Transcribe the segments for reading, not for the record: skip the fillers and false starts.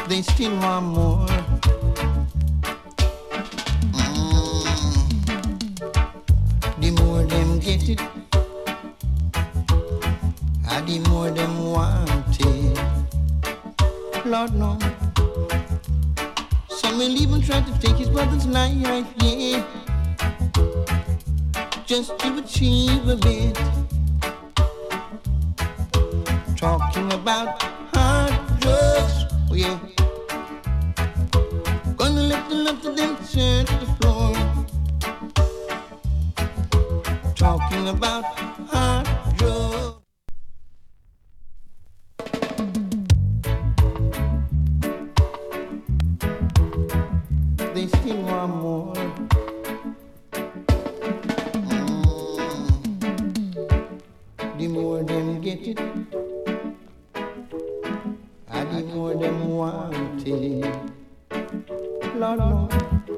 They still want more. The more them get it, the more them want it. Lord no. Some will even try to take his brother's life, yeah, just to achieve a bit. Talking about hard drugs, oh yeah. Gonna let the love of them turn to the floor. Talking about hard drugs. They still want more. The more them get it, the more them want it. Lord no.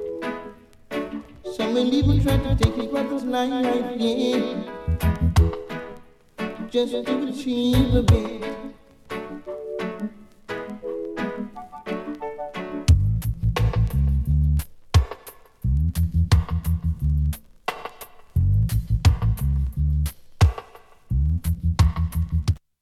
Some will even try to take his brother's life, yeah, just to achieve a bit.